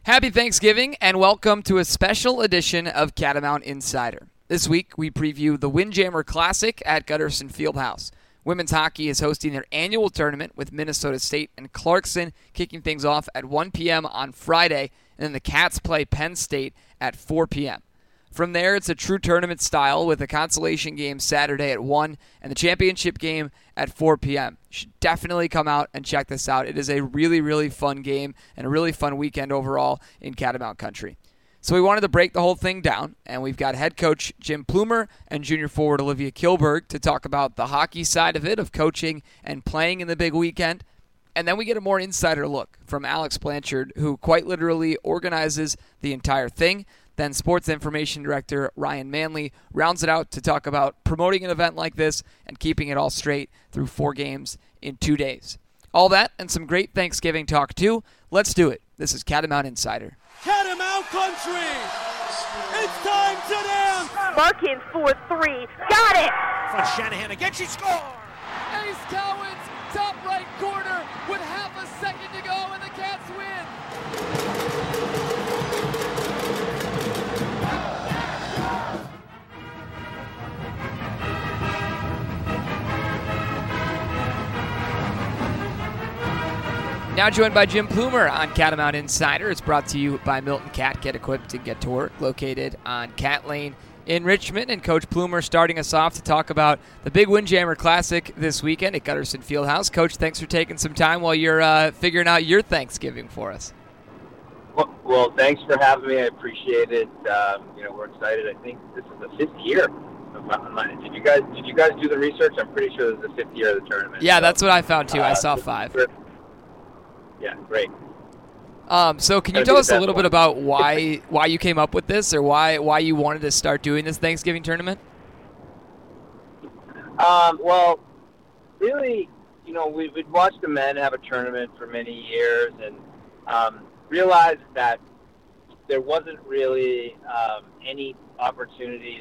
Happy Thanksgiving and welcome to a special edition of Catamount Insider. This week we preview the Windjammer Classic at Gutterson Fieldhouse. Women's hockey is hosting their annual tournament with Minnesota State and Clarkson kicking things off at 1 p.m. on Friday, and then the Cats play Penn State at 4 p.m. From there, it's a true tournament style with a consolation game Saturday at 1 and the championship game at 4 p.m. You should definitely come out and check this out. It is a really, really fun game and a really fun weekend overall in Catamount Country. So we wanted to break the whole thing down, and we've got head coach Jim Plumer and junior forward Olivia Kilberg to talk about the hockey side of it, of coaching and playing in the big weekend. And then we get a more insider look from Alex Blanchard, who quite literally organizes the entire thing. Then Sports Information Director Ryan Manley rounds it out to talk about promoting an event like this and keeping it all straight through 4 games in 2 days. All that and some great Thanksgiving talk too. Let's do it. This is Catamount Insider. Catamount Country! It's time to dance! Larkins for 3. Got it! From Shanahan again, she scores! Ace Cowens, top right corner with half a second to go and the Cats win. Now joined by Jim Plumer on Catamount Insider. It's brought to you by Milton Cat. Get equipped and get to work. Located on Cat Lane in Richmond. And Coach Plumer starting us off to talk about the big Windjammer Classic this weekend at Gutterson Fieldhouse. Coach, thanks for taking some time while you're figuring out your Thanksgiving for us. Well, thanks for having me. I appreciate it. We're excited. I think this is the 5th year. Did you guys do the research? I'm pretty sure this is the 5th year of the tournament. Yeah, that's what I found too. I saw 5. Yeah, great. So can you tell us a little bit about why you came up with this, or why you wanted to start doing this Thanksgiving tournament? Well, really, we'd watched the men have a tournament for many years and realized that there wasn't really any opportunities.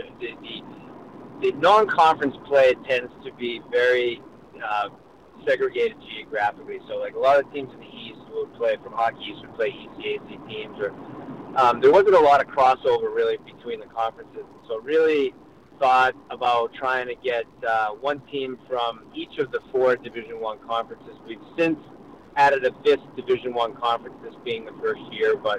The non-conference play tends to be very segregated geographically. So, like, a lot of teams in the East would play, from Hockey East, would play ECAC teams. Or there wasn't a lot of crossover, really, between the conferences. So really thought about trying to get one team from each of the 4 Division I conferences. We've since added a 5th Division I conference, this being the first year. But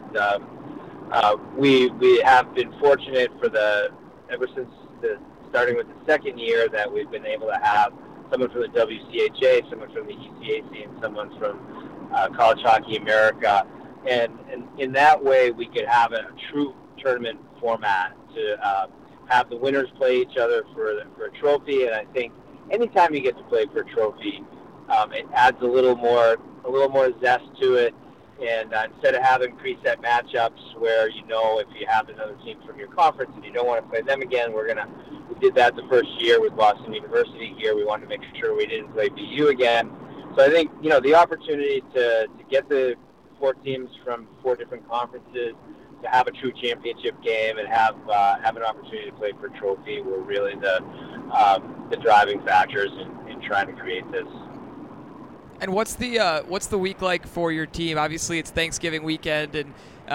we have been fortunate ever since starting with the 2nd year, that we've been able to have someone from the WCHA, someone from the ECAC, and someone from College Hockey America. And in that way, we could have a true tournament format to have the winners play each other for a trophy. And I think anytime you get to play for a trophy, it adds a little more zest to it. And instead of having preset matchups where, if you have another team from your conference and you don't want to play them again, we did that the first year with Boston University here. We wanted to make sure we didn't play BU again. So I think, the opportunity to get the 4 teams from 4 different conferences to have a true championship game and have an opportunity to play for a trophy were really the driving factors in trying to create this. And what's the week like for your team? Obviously, it's Thanksgiving weekend, and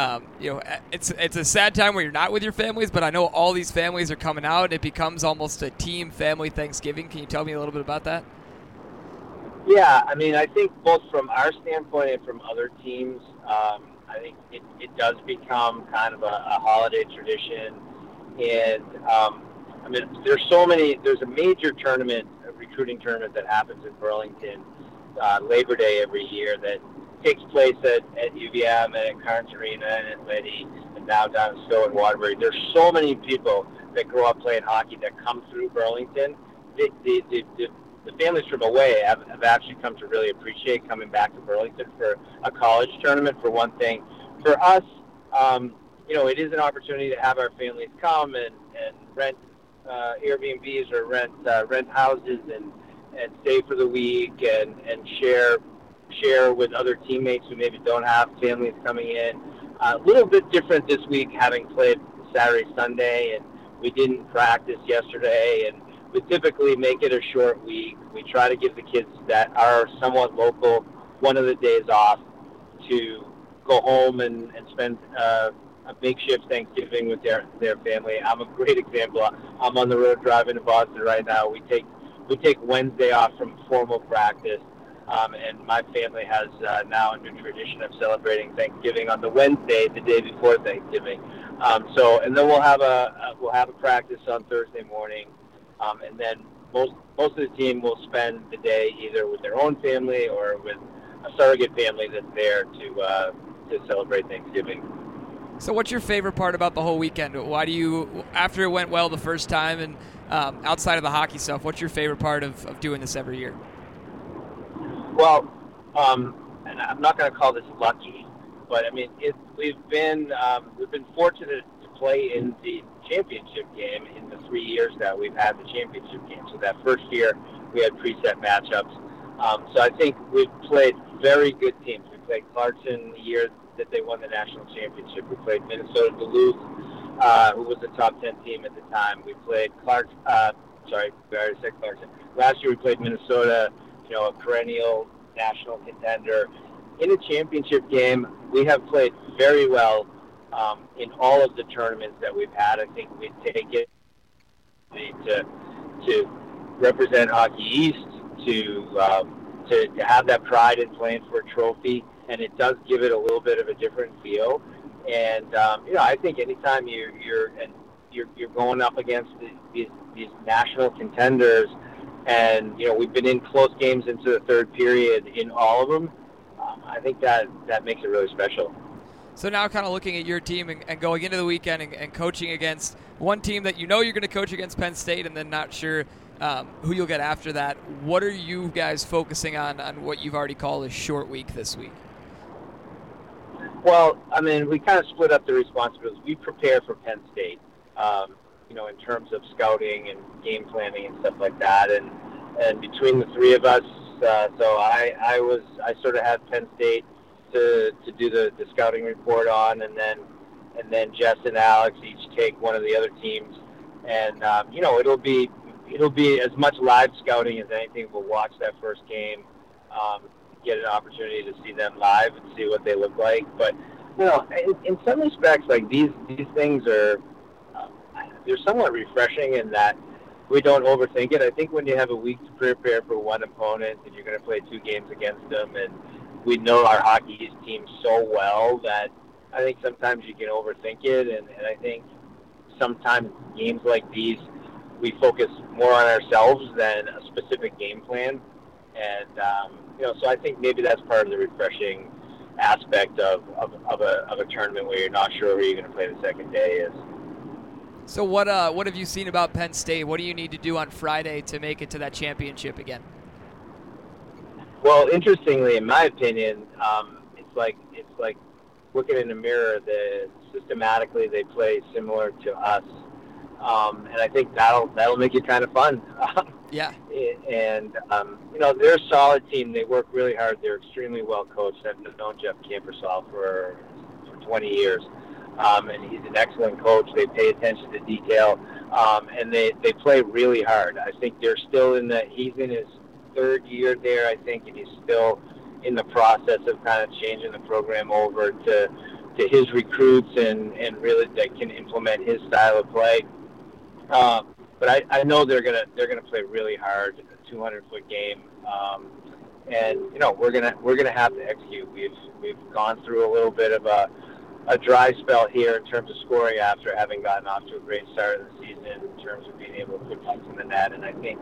it's a sad time where you're not with your families. But I know all these families are coming out, and it becomes almost a team family Thanksgiving. Can you tell me a little bit about that? Yeah, I think both from our standpoint and from other teams, I think it does become kind of a holiday tradition. And there's a major tournament, a recruiting tournament that happens in Burlington. Labor Day every year that takes place at UVM and at Carnes Arena and at Liddy and now down in Stowe and Waterbury. There's so many people that grow up playing hockey that come through Burlington. The families from away have actually come to really appreciate coming back to Burlington for a college tournament, for one thing. For us, it is an opportunity to have our families come and rent Airbnbs or rent houses and stay for the week and share with other teammates who maybe don't have families coming in. A little bit different this week, having played Saturday, Sunday, and we didn't practice yesterday, and we typically make it a short week. We try to give the kids that are somewhat local one of the days off to go home and spend a makeshift Thanksgiving with their family. I'm a great example. I'm on the road driving to Boston right now. We take Wednesday off from formal practice, and my family has now a new tradition of celebrating Thanksgiving on the Wednesday, the day before Thanksgiving. And then we'll have a practice on Thursday morning, and then most of the team will spend the day either with their own family or with a surrogate family that's there to celebrate Thanksgiving. So what's your favorite part about the whole weekend? Why do you, after it went well the first time and outside of the hockey stuff, what's your favorite part of doing this every year? Well, and I'm not going to call this lucky, but I mean, we've been fortunate to play in the championship game in the 3 years that we've had the championship game. So that first year we had preset matchups. So I think we've played very good teams. We played Clarkson the year that they won the national championship. We played Minnesota Duluth, who was a top 10 team at the time. We played we already said Clarkson. Last year we played Minnesota, a perennial national contender. In a championship game, we have played very well in all of the tournaments that we've had. I think we take it to represent Hockey East, to have that pride in playing for a trophy, and it does give it a little bit of a different feel. And I think anytime you're going up against these national contenders, and we've been in close games into the third period in all of them, I think that makes it really special. So now kind of looking at your team and going into the weekend and coaching against one team that you're going to coach against Penn State, and then not sure who you'll get after that. What are you guys focusing on what you've already called a short week this week? Well, I mean, we kind of split up the responsibilities. We prepare for Penn State, in terms of scouting and game planning and stuff like that. And between the three of us, so I sort of had Penn State to do the scouting report on, and then Jess and Alex each take one of the other teams, and it'll be as much live scouting as anything. We'll watch that first game, get an opportunity to see them live and see what they look like. But in some respects, like these things are they're somewhat refreshing in that we don't overthink it. I think when you have a week to prepare for one opponent and you're going to play 2 games against them, and we know our Hockey East team so well that I think sometimes you can overthink it, and I think sometimes games like these we focus more on ourselves than a specific game plan. And so I think maybe that's part of the refreshing aspect of a tournament where you're not sure who you're going to play the second day is. So what have you seen about Penn State? What do you need to do on Friday to make it to that championship again? Well, interestingly, in my opinion, it's like looking in a mirror. Systematically they play similar to us, and I think that'll make it kind of fun. Yeah. And they're a solid team. They work really hard. They're extremely well coached. I've known Jeff Campersall for 20 years. And he's an excellent coach. They pay attention to detail, and they play really hard. I think they're still he's in his 3rd year there, I think, and he's still in the process of kind of changing the program over to his recruits and really that can implement his style of play. But I know they're gonna play really hard. It's a 200-foot game, and we're gonna have to execute. We've gone through a little bit of a dry spell here in terms of scoring after having gotten off to a great start of the season in terms of being able to put pucks in the net. And I think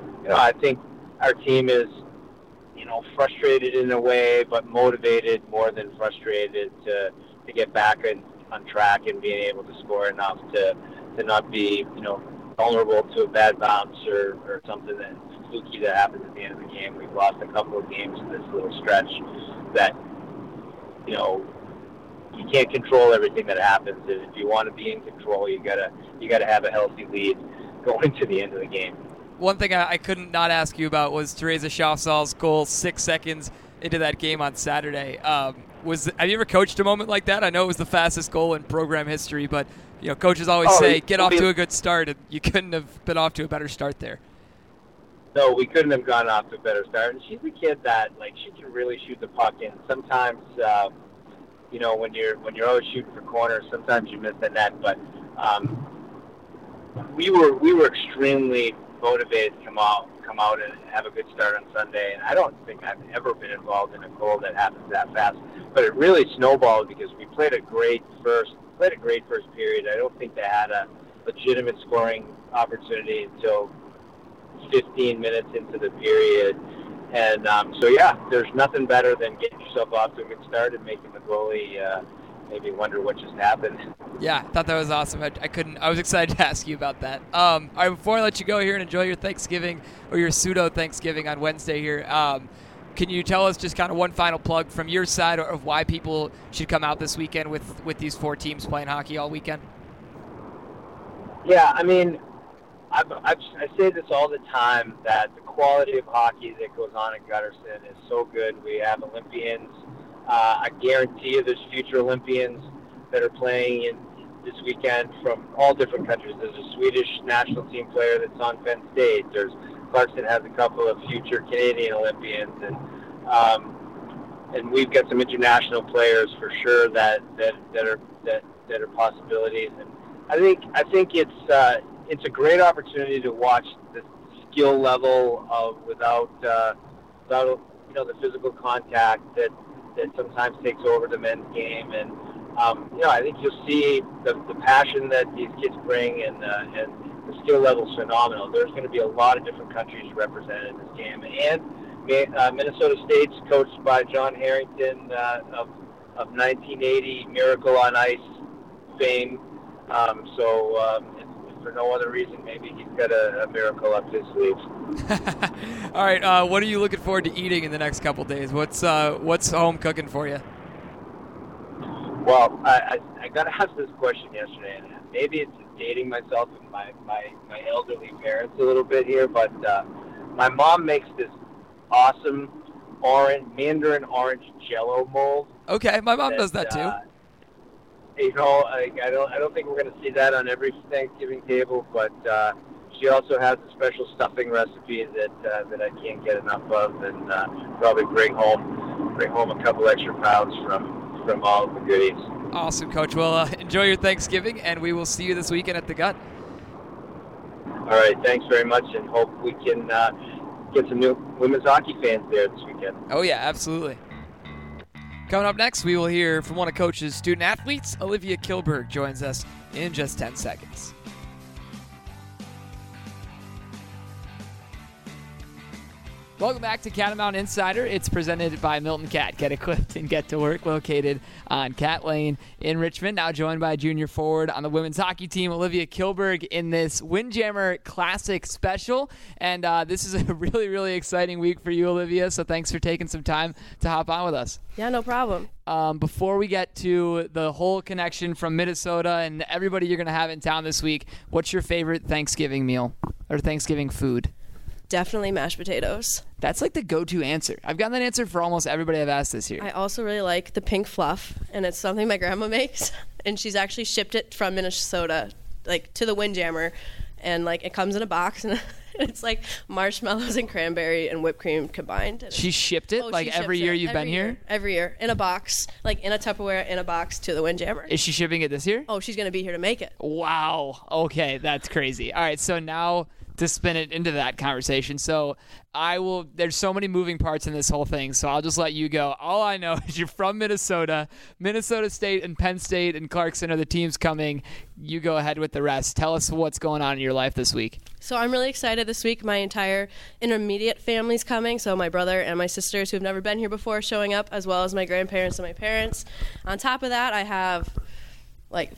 our team is, frustrated in a way, but motivated more than frustrated to get back on track and being able to score enough to not be, vulnerable to a bad bounce or something that fluky that happens at the end of the game. We've lost a couple of games in this little stretch that, you can't control everything that happens. If you want to be in control, you gotta have a healthy lead going to the end of the game. One thing I couldn't not ask you about was Teresa Schaafsal's goal 6 seconds into that game on Saturday. Have you ever coached a moment like that? I know it was the fastest goal in program history, but coaches always say get off to a good start, and you couldn't have been off to a better start there. No, we couldn't have gone off to a better start. And she's a kid that she can really shoot the puck in. Sometimes when you're always shooting for corners, sometimes you miss the net. But we were extremely motivated to come out and have a good start on Sunday. And I don't think I've ever been involved in a goal that happens that fast. But it really snowballed because we played a great first period. I don't think they had a legitimate scoring opportunity until 15 minutes into the period. And there's nothing better than getting yourself off to a good start and making the goalie maybe wonder what just happened. Yeah, I thought that was awesome. I was excited to ask you about that. All right, before I let you go here and enjoy your Thanksgiving or your pseudo Thanksgiving on Wednesday here, can you tell us just kind of one final plug from your side of why people should come out this weekend with these 4 teams playing hockey all weekend? Yeah, I mean, I say this all the time, that the quality of hockey that goes on in Gutterson is so good. We have Olympians. I guarantee you there's future Olympians that are playing in this weekend from all different countries. There's a Swedish national team player that's on Penn State. Clarkson has a couple of future Canadian Olympians, and we've got some international players for sure that are possibilities. And I think it's a great opportunity to watch the skill level of without the physical contact that sometimes takes over the men's game. And I think you'll see the passion that these kids bring, and the skill level is phenomenal. There's going to be a lot of different countries represented in this game, and Minnesota State's coached by John Harrington of 1980 Miracle on Ice fame. If for no other reason, maybe he's got a miracle up his sleeves. All right, what are you looking forward to eating in the next couple days? What's home cooking for you? Well, I got asked this question yesterday, and maybe it's dating myself and my elderly parents a little bit here, but my mom makes this awesome mandarin orange Jell-O mold. Okay, my mom does that too. I don't think we're going to see that on every Thanksgiving table, but she also has a special stuffing recipe that I can't get enough of, and probably bring home a couple extra pounds from all of the goodies. Awesome, Coach. Well, enjoy your Thanksgiving, and we will see you this weekend at the Gut. All right, thanks very much, and hope we can get some new women's hockey fans there this weekend. Oh, yeah, absolutely. Coming up next, we will hear from one of Coach's student-athletes. Olivia Kilberg joins us in just 10 seconds. Welcome back to Catamount Insider. It's presented by Milton Cat. Get equipped and get to work, located on Cat Lane in Richmond. Now joined by junior forward on the women's hockey team, Olivia Kilberg, in this Windjammer Classic special. And this is a really, really exciting week for you, Olivia, so thanks for taking some time to hop on with us. Yeah, no problem. Before we get to the whole connection from Minnesota and everybody you're going to have in town this week, what's your favorite Thanksgiving meal or Thanksgiving food? Definitely mashed potatoes. That's like the go-to answer. I've gotten that answer for almost everybody I've asked this year. I also really like the pink fluff, and it's something my grandma makes, and she's actually shipped it from Minnesota, like, to the Windjammer, and like it comes in a box, and it's like marshmallows and cranberry and whipped cream combined. She shipped it every year you've been here? Every year, in a box, like in a Tupperware, in a box to the Windjammer. Is she shipping it this year? Oh, she's going to be here to make it. Wow. Okay, that's crazy. All right, so now to spin it into that conversation. So there's so many moving parts in this whole thing, so I'll just let you go. All I know is you're from Minnesota. Minnesota State and Penn State and Clarkson are the teams coming. You go ahead with the rest. Tell us what's going on in your life this week. So I'm really excited this week. My entire intermediate family's coming, so my brother and my sisters who have never been here before showing up, as well as my grandparents and my parents. On top of that, I have like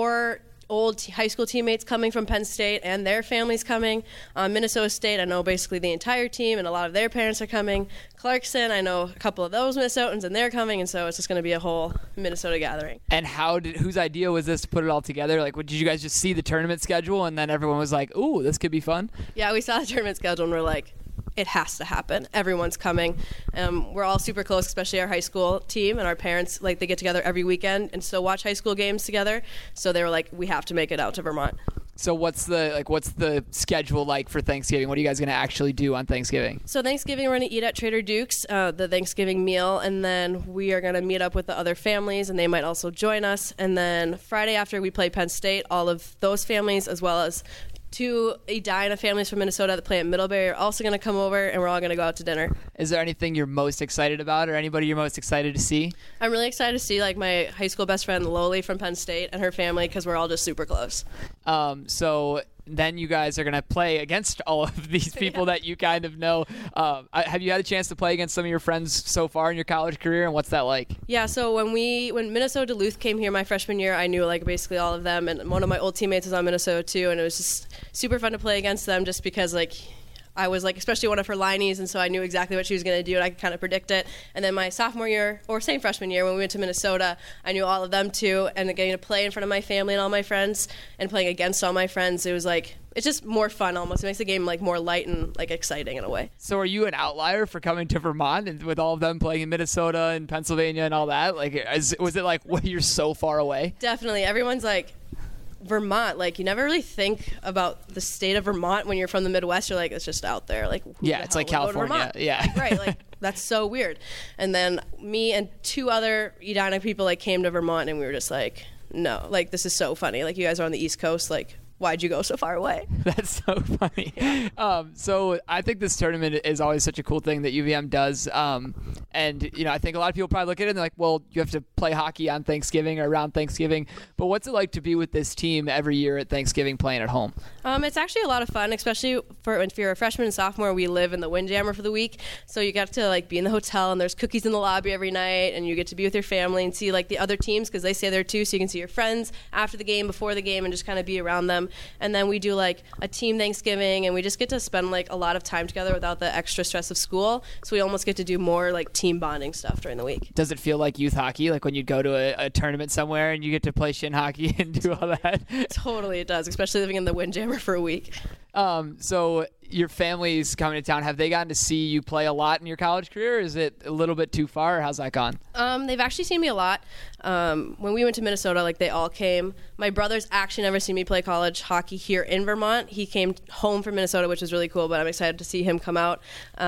4 old high school teammates coming from Penn State and their families coming. Minnesota State, I know basically the entire team, and a lot of their parents are coming. Clarkson, I know a couple of those Minnesotans, and they're coming, and so it's just going to be a whole Minnesota gathering. And whose idea was this to put it all together? Like, did you guys just see the tournament schedule, and then everyone was like, ooh, this could be fun? Yeah, we saw the tournament schedule, and we're like, it has to happen. Everyone's coming. We're all super close, especially our high school team, and our parents, they get together every weekend and still watch high school games together. So they were like, we have to make it out to Vermont. So what's the schedule like for Thanksgiving? What are you guys going to actually do on Thanksgiving? So Thanksgiving, we're going to eat at Trader Duke's, the Thanksgiving meal, and then we are going to meet up with the other families, and they might also join us. And then Friday after we play Penn State, all of those families, as well as 2 Edina families from Minnesota that play at Middlebury, are also going to come over, and we're all going to go out to dinner. Is there anything you're most excited about, or anybody you're most excited to see? I'm really excited to see like my high school best friend Loli from Penn State and her family, because we're all just super close. So then you guys are going to play against all of these people that you kind of know. Have you had a chance to play against some of your friends so far in your college career, and what's that like? Yeah, so when Minnesota Duluth came here my freshman year, I knew like basically all of them, and one of my old teammates was on Minnesota too, and it was just super fun to play against them just because like I was like especially one of her lineys, and so I knew exactly what she was going to do, and I could kind of predict it. And then my sophomore year, or same freshman year, when we went to Minnesota, I knew all of them too, and getting to play in front of my family and all my friends and playing against all my friends, it was like, it's just more fun almost. It makes the game like more light and like exciting in a way. So are you an outlier for coming to Vermont and with all of them playing in Minnesota and Pennsylvania and all that? Like, was it like, well, you're so far away? Definitely. Everyone's like, Vermont, like you never really think about the state of Vermont when you're from the Midwest. You're like, it's just out there. Like, yeah, it's like California. Yeah, right. Like that's so weird. And then me and 2 other Edina people like came to Vermont, and we were just like, no, like this is so funny. Like you guys are on the East Coast. Like, why'd you go so far away? That's so funny. So I think this tournament is always such a cool thing that UVM does. And, you know, I think a lot of people probably look at it and they're like, well, you have to play hockey on Thanksgiving or around Thanksgiving. But what's it like to be with this team every year at Thanksgiving playing at home? It's actually a lot of fun, especially if you're a freshman and sophomore. We live in the Windjammer for the week. So you get to like be in the hotel, and there's cookies in the lobby every night, and you get to be with your family and see like the other teams because they stay there too. So you can see your friends after the game, before the game, and just kind of be around them. And then we do like a team Thanksgiving, and we just get to spend like a lot of time together without the extra stress of school. So we almost get to do more like team bonding stuff during the week. Does it feel like youth hockey, like when you go to a tournament somewhere and you get to play shin hockey and do all that? Totally, it does, especially living in the Windjammer for a week. So your family's coming to town. Have they gotten to see you play a lot in your college career? Or is it a little bit too far, or how's that gone? They've actually seen me a lot. When we went to Minnesota, like they all came. My brother's actually never seen me play college hockey here in Vermont. He came home from Minnesota, which was really cool, but I'm excited to see him come out.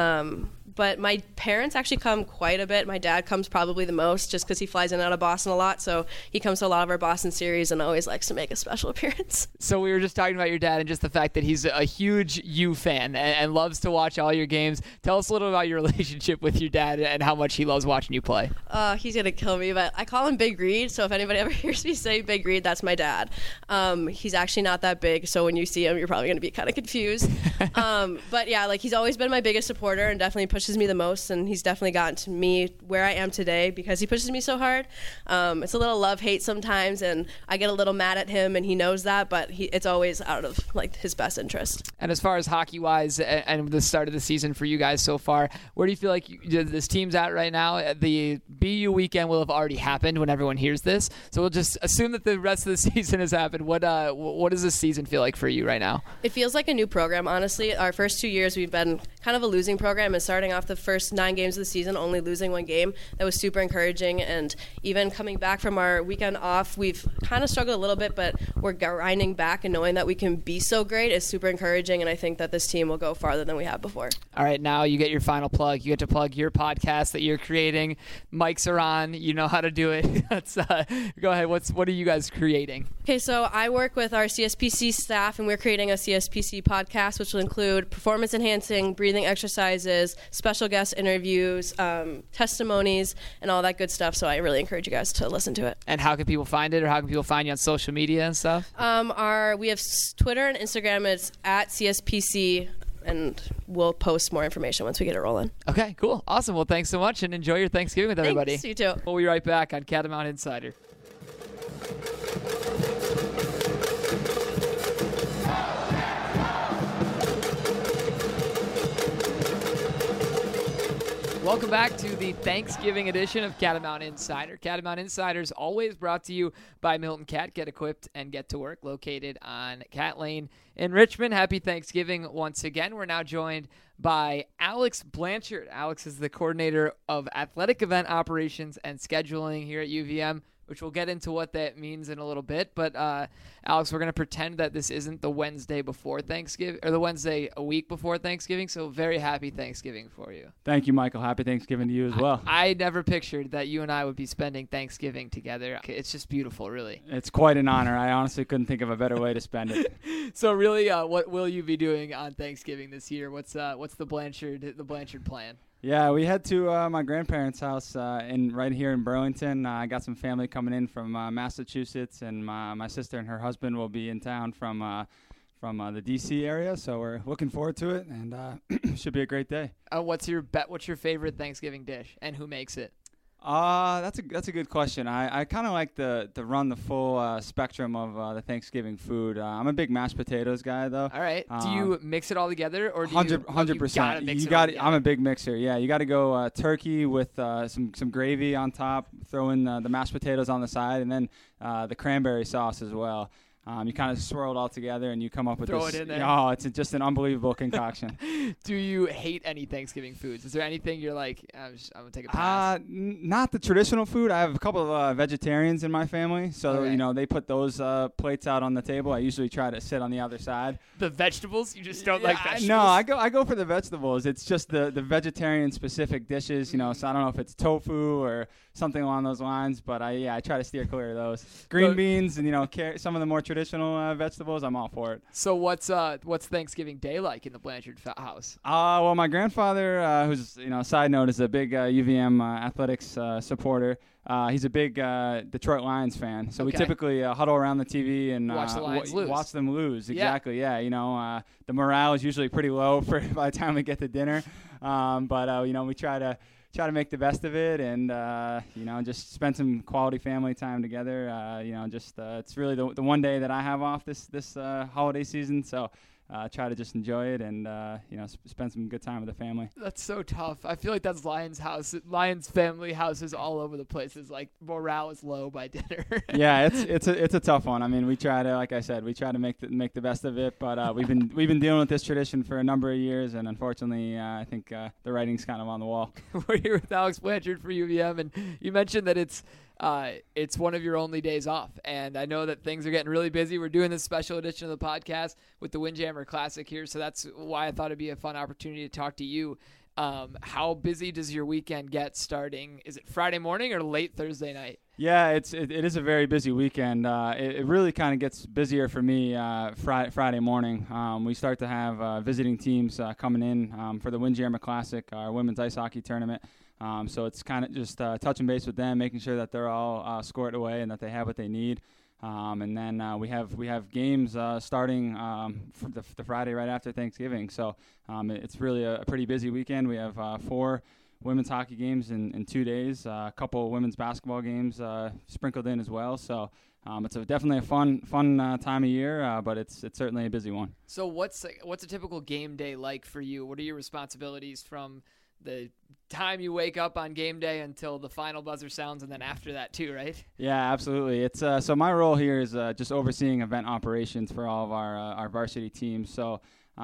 But my parents actually come quite a bit. My dad comes probably the most just because he flies in and out of Boston a lot. So he comes to a lot of our Boston series and always likes to make a special appearance. So we were just talking about your dad and just the fact that he's a huge U fan and loves to watch all your games. Tell us a little about your relationship with your dad and how much he loves watching you play. He's going to kill me, but I call him Big Reed. So if anybody ever hears me say Big Reed, that's my dad. He's actually not that big. So when you see him, you're probably going to be kind of confused. But yeah, like he's always been my biggest supporter and definitely pushes me the most, and he's definitely gotten to me where I am today because he pushes me so hard. It's a little love-hate sometimes, and I get a little mad at him, and he knows that, but it's always out of like his best interest. And as far as hockey-wise and the start of the season for you guys so far, where do you feel like this team's at right now? The BU weekend will have already happened when everyone hears this, so we'll just assume that the rest of the season has happened. What does this season feel like for you right now? It feels like a new program, honestly. Our first 2 years, we've been kind of a losing program, and starting off the first 9 games of the season only losing 1 game, that was super encouraging. And even coming back from our weekend off, we've kind of struggled a little bit, but we're grinding back, and knowing that we can be so great is super encouraging, and I think that this team will go farther than we have before. All right, now you get your final plug. You get to plug your podcast that you're creating. Mics are on. You know how to do it. Let's go ahead. What are you guys creating? Okay, so I work with our CSPC staff, and we're creating a CSPC podcast, which will include performance-enhancing breathing exercises, special guest interviews, testimonies, and all that good stuff. So I really encourage you guys to listen to it. And how can people find it, or how can people find you on social media and stuff? We have Twitter and Instagram. It's at CSPC, and we'll post more information once we get it rolling. Okay, cool. Awesome. Well, thanks so much, and enjoy your Thanksgiving with everybody. Thanks, you too. We'll be right back on Catamount Insider. Welcome back to the Thanksgiving edition of Catamount Insider. Catamount Insider is always brought to you by Milton Cat. Get equipped and get to work, located on Cat Lane in Richmond. Happy Thanksgiving once again. We're now joined by Alex Blanchard. Alex is the coordinator of athletic event operations and scheduling here at UVM. which we'll get into what that means in a little bit. But Alex, we're going to pretend that this isn't the Wednesday before Thanksgiving, or the Wednesday a week before Thanksgiving. So very happy Thanksgiving for you. Thank you, Michael. Happy Thanksgiving to you as well. I never pictured that you and I would be spending Thanksgiving together. It's just beautiful, really. It's quite an honor. I honestly couldn't think of a better way to spend it. So really, what will you be doing on Thanksgiving this year? What's the Blanchard plan? Yeah, we head to my grandparents' house right here in Burlington. I got some family coming in from Massachusetts, and my sister and her husband will be in town from the D.C. area. So we're looking forward to it, and should be a great day. What's your favorite Thanksgiving dish, and who makes it? That's a good question. I kind of like to run the full spectrum of the Thanksgiving food. I'm a big mashed potatoes guy, though. All right. Do you mix it all together, or do 100%? You got. I'm a big mixer. Yeah, you got to go turkey with some gravy on top. Throw in the mashed potatoes on the side, and then the cranberry sauce as well. You kind of swirl it all together, and you come up with Throw this. It in there. Oh, it's just an unbelievable concoction. Do you hate any Thanksgiving foods? Is there anything you're like, I'm going to take a pass? Not the traditional food. I have a couple of vegetarians in my family, so Okay. they put those plates out on the table. I usually try to sit on the other side. The vegetables? You just don't like vegetables? No, I go for the vegetables. It's just the vegetarian specific dishes, so I don't know if it's tofu or something along those lines, but I try to steer clear of those. Green beans and some of the more traditional vegetables, I'm all for it. So what's Thanksgiving Day like in the Blanchard house? Well, my grandfather, who's side note, is a big UVM athletics supporter. He's a big Detroit Lions fan, so we typically huddle around the TV and watch the Lions lose. Watch them lose. Exactly. Yeah. The morale is usually pretty low by the time we get to dinner, but we try to make the best of it, and just spend some quality family time together. It's really the one day that I have off this holiday season, so try to just enjoy it and spend some good time with the family. That's so tough. I feel like that's Lions family houses all over the place. It's like morale is low by dinner. Yeah, it's a tough one. I mean, we try to, like I said, make the best of it. But we've been dealing with this tradition for a number of years, and unfortunately, I think the writing's kind of on the wall. We're here with Alex Blanchard for UVM, and you mentioned that it's one of your only days off, and I know that things are getting really busy. We're doing this special edition of the podcast with the Windjammer Classic here, so that's why I thought it'd be a fun opportunity to talk to you. How busy does your weekend get starting? Is it Friday morning or late Thursday night? Yeah, it is a very busy weekend. It really kind of gets busier for me Friday morning. We start to have visiting teams coming in for the Windjammer Classic, our women's ice hockey tournament. So it's kind of just touching base with them, making sure that they're all squared away and that they have what they need. And then we have games starting for the Friday right after Thanksgiving. So it's really a pretty busy weekend. We have 4 women's hockey games in 2 days, a couple of women's basketball games sprinkled in as well. So it's definitely a fun time of year, but it's certainly a busy one. So what's a typical game day like for you? What are your responsibilities from the time you wake up on game day until the final buzzer sounds, and then after that too, right? Yeah, absolutely. It's so my role here is just overseeing event operations for all of our varsity teams. So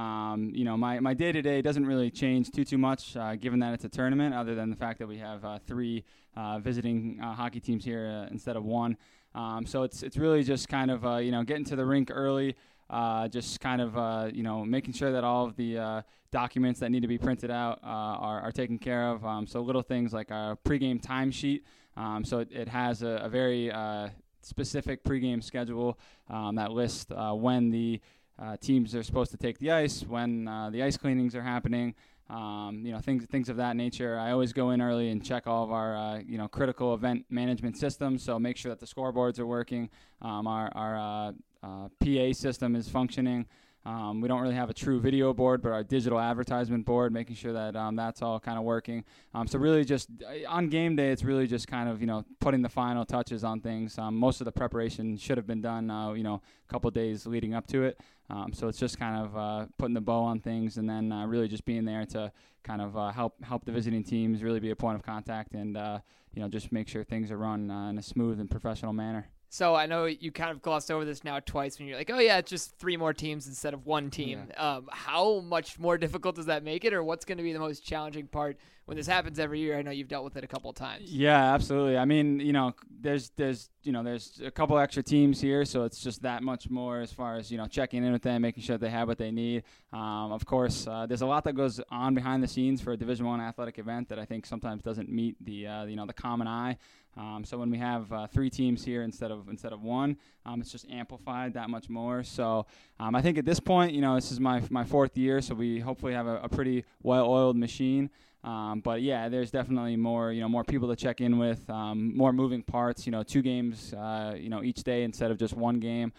my day-to-day doesn't really change too much, given that it's a tournament, other than the fact that we have 3 visiting hockey teams here instead of 1. So it's really just kind of getting to the rink early. Just kind of, making sure that all of the documents that need to be printed out are taken care of. So little things like our pregame timesheet. So it has a very specific pregame schedule that lists when the teams are supposed to take the ice, when the ice cleanings are happening. Things of that nature. I always go in early and check all of our, critical event management systems. So make sure that the scoreboards are working. Our PA system is functioning. We don't really have a true video board, but our digital advertisement board, making sure that that's all kind of working. So really just on game day, it's really just kind of, putting the final touches on things. Most of the preparation should have been done, a couple days leading up to it. So it's just kind of putting the bow on things, and then really just being there to kind of help the visiting teams, really be a point of contact, and just make sure things are run in a smooth and professional manner. So I know you kind of glossed over this now twice when you're like, oh, yeah, it's just 3 more teams instead of 1 team. Yeah. How much more difficult does that make it, or what's going to be the most challenging part when this happens every year? I know you've dealt with it a couple of times. Yeah, absolutely. I mean, there's a couple extra teams here, so it's just that much more as far as, checking in with them, making sure they have what they need. Of course, there's a lot that goes on behind the scenes for a Division I athletic event that I think sometimes doesn't meet the common eye. So when we have 3 teams here instead of 1, it's just amplified that much more. So I think at this point, this is my 4th year, so we hopefully have a pretty well-oiled machine. But yeah, there's definitely more people to check in with, more moving parts. 2 games, each day instead of just 1 game.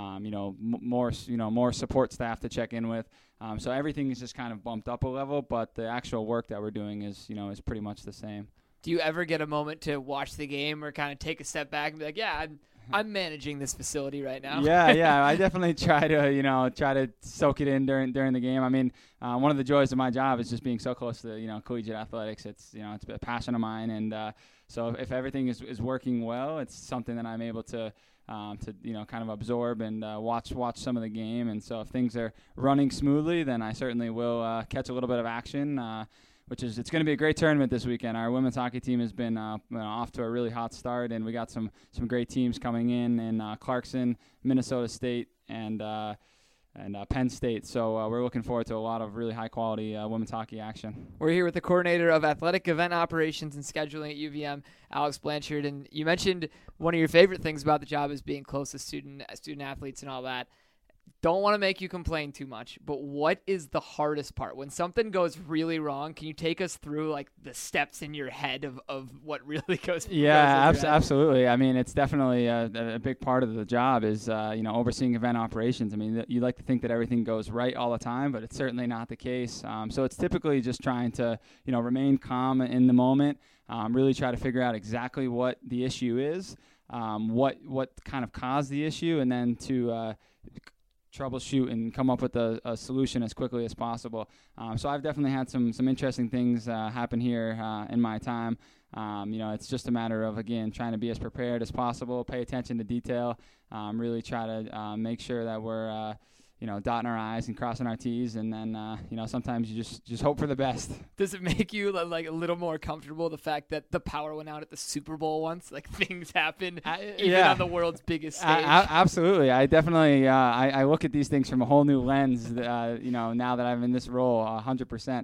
More support staff to check in with. So everything is just kind of bumped up a level, but the actual work that we're doing is pretty much the same. Do you ever get a moment to watch the game or kind of take a step back and be like, yeah, I'm managing this facility right now? Yeah. I definitely try to soak it in during the game. I mean, one of the joys of my job is just being so close to collegiate athletics. It's it's a passion of mine, and so if everything is working well, it's something that I'm able to kind of absorb and watch some of the game. And so if things are running smoothly, then I certainly will catch a little bit of action. It's going to be a great tournament this weekend. Our women's hockey team has been off to a really hot start, and we got some great teams coming in Clarkson, Minnesota State, and Penn State. So we're looking forward to a lot of really high-quality women's hockey action. We're here with the coordinator of athletic event operations and scheduling at UVM, Alex Blanchard. And you mentioned one of your favorite things about the job is being close to student athletes and all that. Don't want to make you complain too much, but what is the hardest part? When something goes really wrong, can you take us through like the steps in your head of what really goes wrong? Yeah, absolutely. I mean, it's definitely a big part of the job is, overseeing event operations. I mean, you like to think that everything goes right all the time, but it's certainly not the case. So it's typically just trying to, remain calm in the moment, really try to figure out exactly what the issue is, what kind of caused the issue, and then to troubleshoot and come up with a solution as quickly as possible. So I've definitely had some interesting things happen here in my time. It's just a matter of, again, trying to be as prepared as possible, pay attention to detail, really try to make sure that we're dotting our I's and crossing our T's, and then, sometimes you just hope for the best. Does it make you like a little more comfortable, the fact that the power went out at the Super Bowl once? Like, things happen even on the world's biggest stage. Absolutely. I definitely, I look at these things from a whole new lens, now that I'm in this role 100%.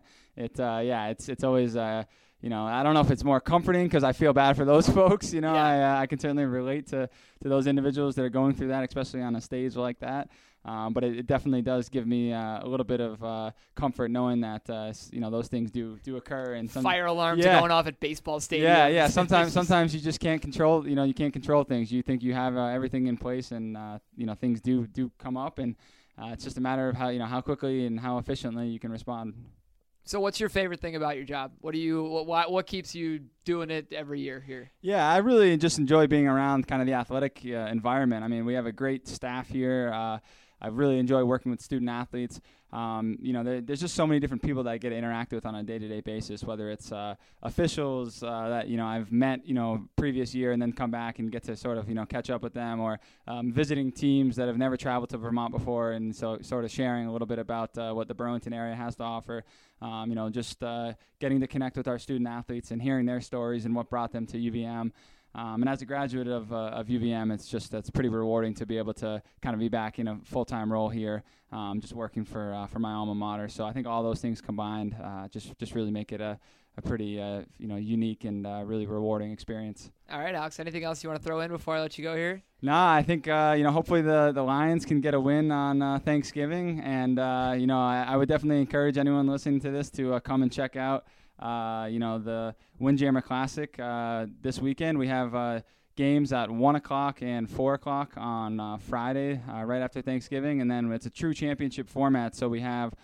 It's always, I don't know if it's more comforting because I feel bad for those folks. I can certainly relate to those individuals that are going through that, especially on a stage like that. But it definitely does give me a little bit of comfort knowing that those things do occur. And fire alarms are going off at baseball stadiums. Yeah. Sometimes you just can't control. You can't control things. You think you have everything in place, and things do come up, and it's just a matter of how quickly and how efficiently you can respond. So what's your favorite thing about your job? What keeps you doing it every year here? Yeah, I really just enjoy being around kind of the athletic environment. I mean, we have a great staff here. I really enjoy working with student athletes. There's just so many different people that I get to interact with on a day-to-day basis, whether it's officials that, I've met, previous year and then come back and get to sort of, catch up with them, or visiting teams that have never traveled to Vermont before, and so sort of sharing a little bit about what the Burlington area has to offer. Just getting to connect with our student athletes and hearing their stories and what brought them to UVM. And as a graduate of UVM, it's pretty rewarding to be able to kind of be back in a full-time role here, just working for my alma mater. So I think all those things combined just really make it a pretty unique and really rewarding experience. All right, Alex, anything else you want to throw in before I let you go here? No, I think hopefully the Lions can get a win on Thanksgiving, and I would definitely encourage anyone listening to this to come and check out the Windjammer Classic this weekend. We have games at 1 o'clock and 4 o'clock on Friday, right after Thanksgiving, and then it's a true championship format. So we have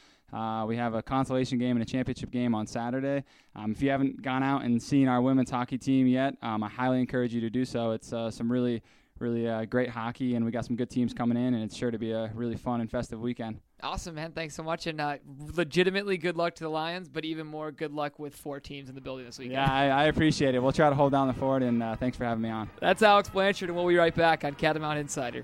a consolation game and a championship game on Saturday. If you haven't gone out and seen our women's hockey team yet, I highly encourage you to do so. It's some really really great hockey, and we got some good teams coming in, and it's sure to be a really fun and festive weekend. Awesome, man. Thanks so much. And legitimately good luck to the Lions, but even more good luck with 4 teams in the building this weekend. Yeah, I appreciate it. We'll try to hold down the fort, and thanks for having me on. That's Alex Blanchard, and we'll be right back on Catamount Insider.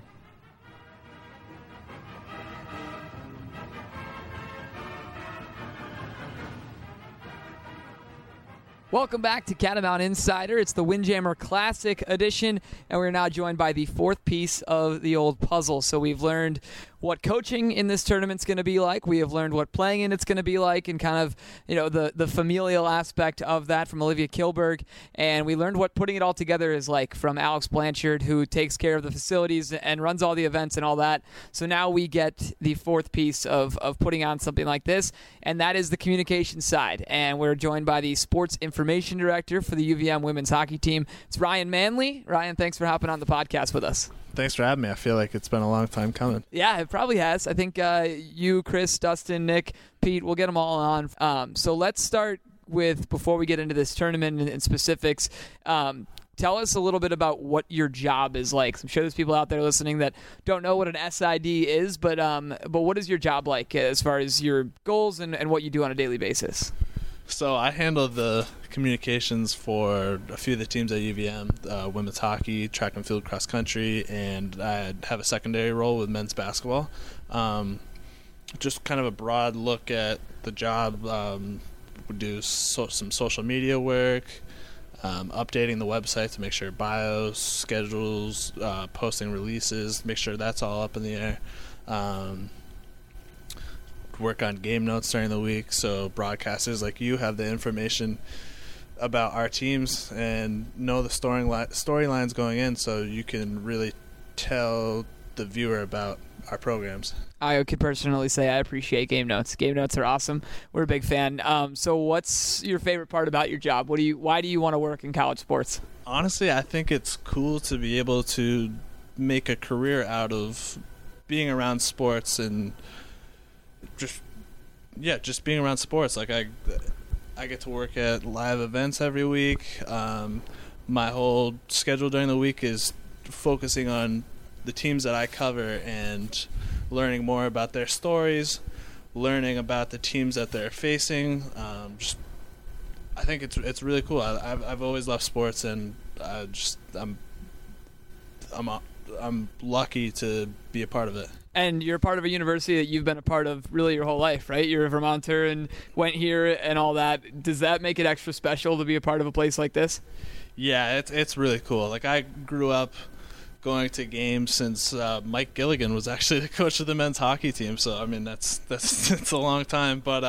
Welcome back to Catamount Insider. It's the Windjammer Classic edition, and we're now joined by the 4th piece of the old puzzle. So we've learned what coaching in this tournament's going to be like. We have learned what playing in it's going to be like, and kind of, the familial aspect of that from Olivia Kilberg. And we learned what putting it all together is like from Alex Blanchard, who takes care of the facilities and runs all the events and all that. So now we get the 4th piece of putting on something like this, and that is the communication side. And we're joined by the sports information director for the UVM women's hockey team. It's Ryan Manley. Ryan, thanks for hopping on the podcast with us. Thanks for having me. I feel like it's been a long time coming. Yeah, it probably has. I think you, Chris, Dustin, Nick, Pete, we'll get them all on. So let's start with, before we get into this tournament and specifics, tell us a little bit about what your job is like. I'm sure there's people out there listening that don't know what an SID is, but what is your job like as far as your goals and what you do on a daily basis? So I handle the communications for a few of the teams at UVM, women's hockey, track and field, cross country, and I have a secondary role with men's basketball. Just kind of a broad look at the job. We do some social media work, updating the website to make sure bios, schedules, posting releases, make sure that's all up in the air. Work on game notes during the week, so broadcasters like you have the information about our teams and know the storylines going in, so you can really tell the viewer about our programs. I could personally say I appreciate game notes. Game notes are awesome. We're a big fan. So what's your favorite part about your job? Why do you want to work in college sports? Honestly, I think it's cool to be able to make a career out of being around sports and just being around sports. Like I get to work at live events every week. My whole schedule during the week is focusing on the teams that I cover and learning more about their stories, learning about the teams that they're facing. I think it's really cool. I've always loved sports, and I'm lucky to be a part of it. And you're part of a university that you've been a part of really your whole life, right? You're a Vermonter and went here and all that. Does that make it extra special to be a part of a place like this? Yeah, it's really cool. Like, I grew up going to games since Mike Gilligan was actually the coach of the men's hockey team. So I mean, that's it's a long time. But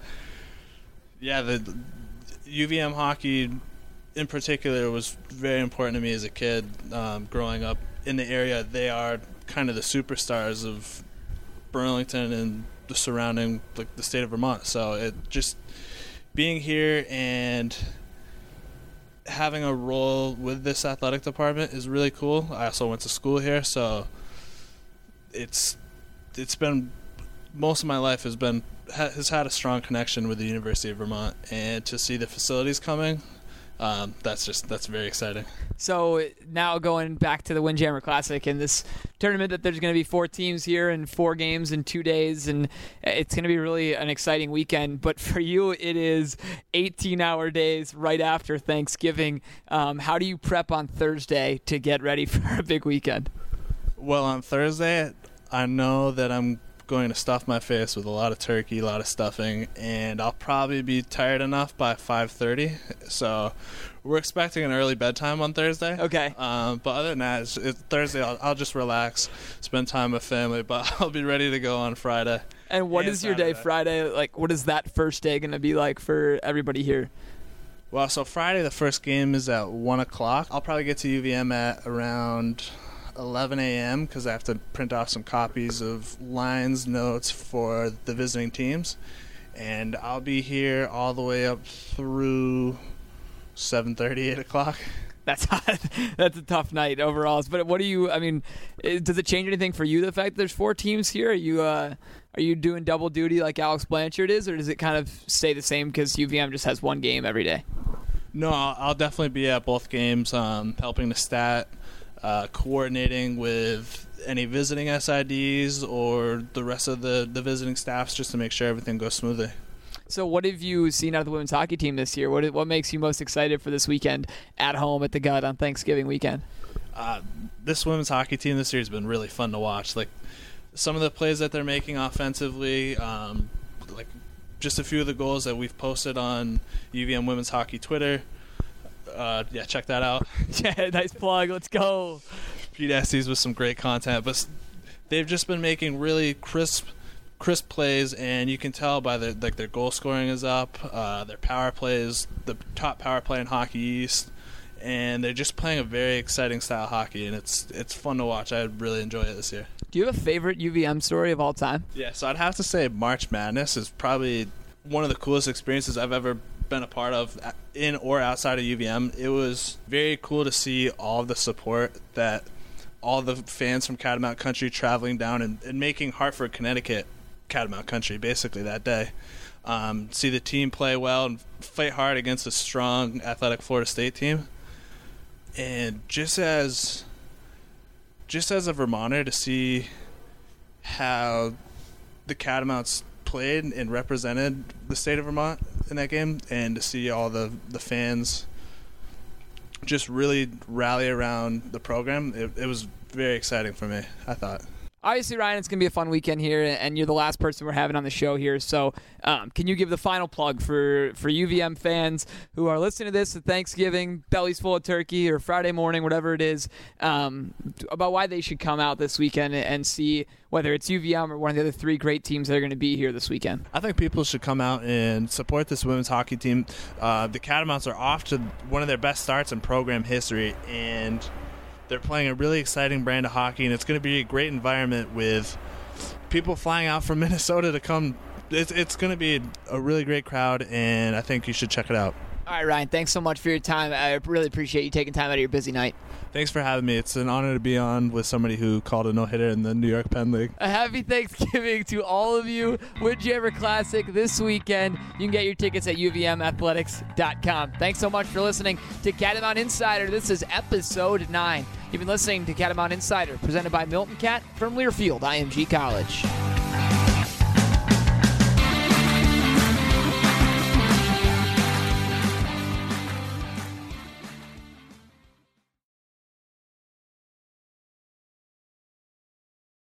the UVM hockey in particular was very important to me as a kid. Growing up in the area, they are kind of the superstars of Burlington and the surrounding, like, the state of Vermont. So it just being here and having a role with this athletic department is really cool. I also went to school here, so it's been, most of my life has had a strong connection with the University of Vermont, and to see the facilities coming, that's very exciting. So now going back to the Windjammer Classic and this tournament, that there's going to be 4 teams here and 4 games in 2 days, and it's going to be really an exciting weekend. But for you, it is 18-hour days right after Thanksgiving. How do you prep on Thursday to get ready for a big weekend? Well, on Thursday, I know that I'm going to stuff my face with a lot of turkey, a lot of stuffing, and I'll probably be tired enough by 5:30. So we're expecting an early bedtime on Thursday. Okay. But other than that, Thursday I'll just relax, spend time with family, but I'll be ready to go on Friday. And what is your day Friday? Like, what is that first day going to be like for everybody here? Well, so Friday, the first game is at 1 o'clock. I'll probably get to UVM at around 11 a.m. because I have to print off some copies of lines, notes for the visiting teams. And I'll be here all the way up through 7:30, 8 o'clock. That's hot. That's a tough night overall. But what do you, I mean, does it change anything for you, the fact that there's 4 teams here? Are you doing double duty like Alex Blanchard is, or does it kind of stay the same because UVM just has 1 game every day? No, I'll definitely be at both games, helping the stat, coordinating with any visiting SIDs or the rest of the visiting staffs just to make sure everything goes smoothly. So what have you seen out of the women's hockey team this year? What makes you most excited for this weekend at home at the Gut on Thanksgiving weekend? This women's hockey team this year has been really fun to watch. Like some of the plays that they're making offensively, like just a few of the goals that we've posted on UVM Women's Hockey Twitter. Check that out. Yeah, nice plug. Let's go. Pete Estes with some great content, but they've just been making really crisp plays, and you can tell by their goal scoring is up, their power plays, the top power play in Hockey East, and they're just playing a very exciting style of hockey, and it's fun to watch. I really enjoy it this year. Do you have a favorite UVM story of all time? Yeah, so I'd have to say March Madness is probably one of the coolest experiences I've ever been a part of in or outside of UVM. It was very cool to see all the support that all the fans from Catamount Country traveling down and making Hartford, Connecticut Catamount Country basically that day. See the team play well and fight hard against a strong, athletic Florida State team. And just as a Vermonter, to see how the Catamounts played and represented the state of Vermont in that game, and to see all the fans just really rally around the program, it was very exciting for me, I thought. Obviously, Ryan, it's going to be a fun weekend here, and you're the last person we're having on the show here. So can you give the final plug for UVM fans who are listening to this at Thanksgiving, bellies full of turkey, or Friday morning, whatever it is, about why they should come out this weekend and see whether it's UVM or one of the other three great teams that are going to be here this weekend? I think people should come out and support this women's hockey team. The Catamounts are off to one of their best starts in program history, and they're playing a really exciting brand of hockey, and it's going to be a great environment with people flying out from Minnesota to come. It's going to be a really great crowd, and I think you should check it out. All right, Ryan, thanks so much for your time. I really appreciate you taking time out of your busy night. Thanks for having me. It's an honor to be on with somebody who called a no-hitter in the New York Penn League. A happy Thanksgiving to all of you. Windjammer Classic this weekend. You can get your tickets at uvmathletics.com. Thanks so much for listening to Catamount Insider. This is episode 9. You've been listening to Catamount Insider, presented by Milton Cat from Learfield IMG College.